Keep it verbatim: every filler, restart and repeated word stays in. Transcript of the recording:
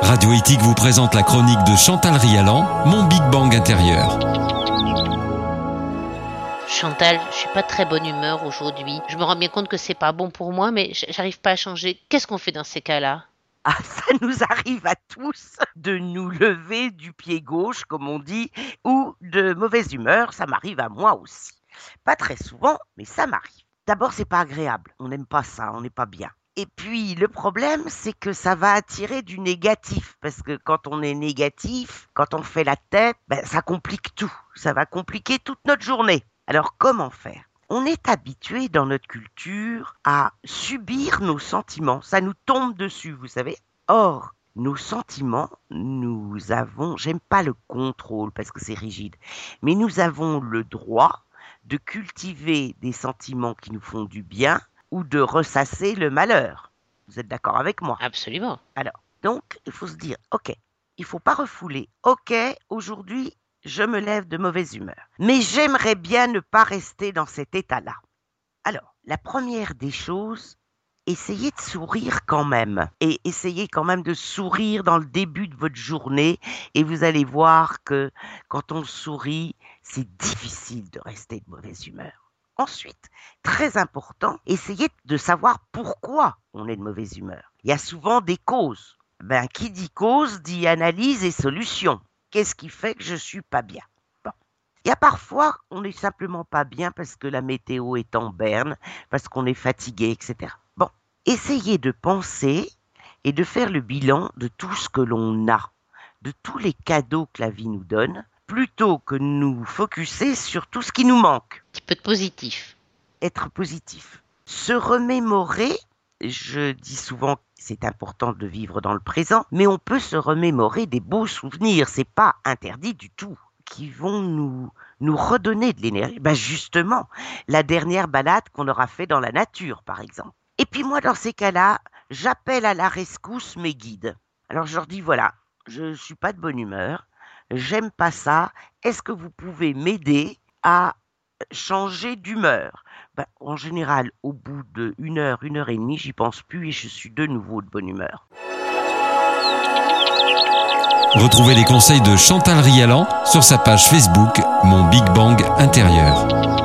Radio Éthique vous présente la chronique de Chantal Rialan, Mon Big Bang intérieur. Chantal, je suis pas de très bonne humeur aujourd'hui. Je me rends bien compte que c'est pas bon pour moi, mais j'arrive pas à changer. Qu'est-ce qu'on fait dans ces cas-là ? Ah, ça nous arrive à tous de nous lever du pied gauche, comme on dit, ou de mauvaise humeur. Ça m'arrive à moi aussi. Pas très souvent, mais ça m'arrive. D'abord, c'est pas agréable. On n'aime pas ça, on n'est pas bien. Et puis, le problème, c'est que ça va attirer du négatif. Parce que quand on est négatif, quand on fait la tête, ben, ça complique tout. Ça va compliquer toute notre journée. Alors, comment faire ? On est habitué dans notre culture à subir nos sentiments. Ça nous tombe dessus, vous savez. Or, nos sentiments, nous avons, j'aime pas le contrôle parce que c'est rigide, mais nous avons le droit de cultiver des sentiments qui nous font du bien ou de ressasser le malheur. Vous êtes d'accord avec moi ? Absolument. Alors, donc, il faut se dire, ok, il faut pas refouler. Ok, aujourd'hui, je me lève de mauvaise humeur. Mais j'aimerais bien ne pas rester dans cet état-là. Alors, la première des choses, essayez de sourire quand même. Et essayez quand même de sourire dans le début de votre journée. Et vous allez voir que quand on sourit, c'est difficile de rester de mauvaise humeur. Ensuite, très important, essayez de savoir pourquoi on est de mauvaise humeur. Il y a souvent des causes. Ben, qui dit cause dit analyse et solution. Qu'est-ce qui fait que je suis pas bien ? Bon. Il y a parfois, on n'est simplement pas bien parce que la météo est en berne, parce qu'on est fatigué, et cetera. Bon, essayez de penser et de faire le bilan de tout ce que l'on a, de tous les cadeaux que la vie nous donne, plutôt que de nous focuser sur tout ce qui nous manque. Un petit peu de positif. Être positif. Se remémorer, je dis souvent que c'est important de vivre dans le présent, mais on peut se remémorer des beaux souvenirs, c'est pas interdit du tout, qui vont nous, nous redonner de l'énergie. Ben justement, la dernière balade qu'on aura fait dans la nature, par exemple. Et puis moi, dans ces cas-là, j'appelle à la rescousse mes guides. Alors je leur dis, voilà, je suis pas de bonne humeur, j'aime pas ça, est-ce que vous pouvez m'aider à changer d'humeur ? Ben, en général, au bout d'une heure, une heure et demie, j'y pense plus et je suis de nouveau de bonne humeur. Retrouvez les conseils de Chantal Rialan sur sa page Facebook Mon Big Bang intérieur.